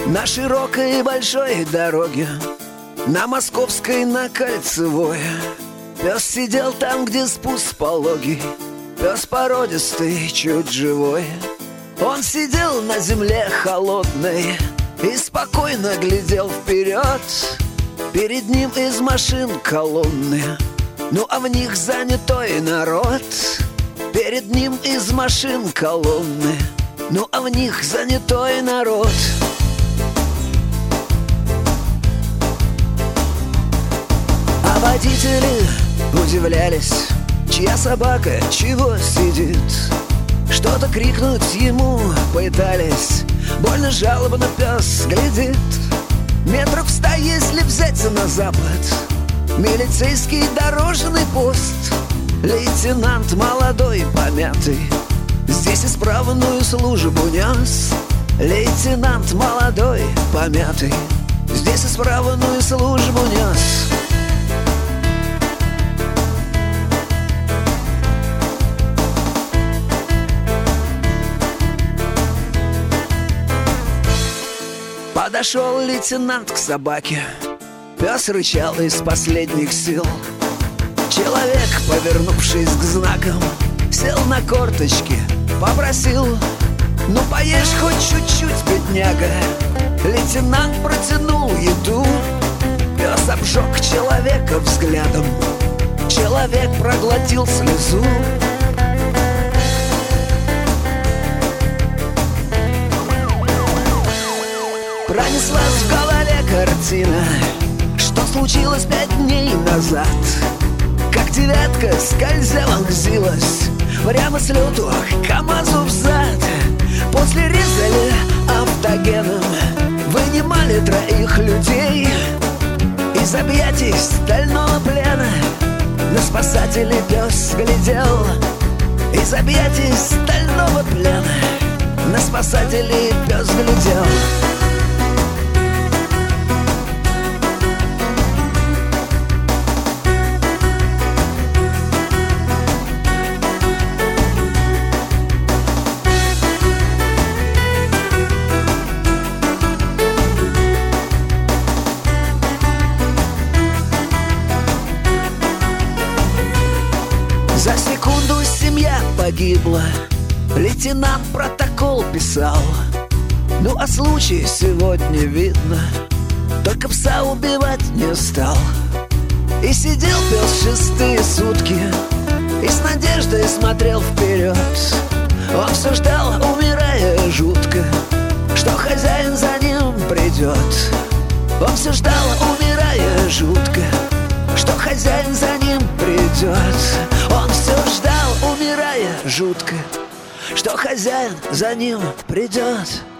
На широкой и большой дороге, на Московской, на Кольцевой, пес сидел там, где спуск пологий, пес породистый, чуть живой. Он сидел на земле холодной и спокойно глядел вперед. Перед ним из машин колонны, ну а в них занятой народ. Перед ним из машин колонны, ну а в них занятой народ. А водители удивлялись, чья собака чего сидит. Что-то крикнуть ему пытались, больно жалобно пес глядит. Метров 100, если взяться на запад, милицейский дорожный пост. Лейтенант молодой, помятый, здесь исправную службу нес. Лейтенант молодой, помятый, здесь исправную службу нес. Подошел лейтенант к собаке, пес рычал из последних сил. Человек, повернувшись к знакам, сел на корточки, попросил: ну поешь хоть чуть-чуть, бедняга. Лейтенант протянул еду, пес обжег человека взглядом. Человек проглотил слезу. Пронеслась в голове картина, что случилось 5 дней назад. Как девятка скользя вонзилась прямо с лету к КамАЗу взад. После резали автогеном, вынимали 3 людей из объятий стального плена. На спасателей пес глядел из объятий стального плена. На спасателей пес глядел. За секунду семья погибла, лейтенант протокол писал. Ну а случай сегодня видно, только пса убивать не стал. И сидел пес 6-е сутки и с надеждой смотрел вперед. Он все ждал, умирая жутко, что хозяин за ним придет. Он все ждал, умирая жутко, что хозяин за ним придет. Он все ждал, умирая жутко, что хозяин за ним придет.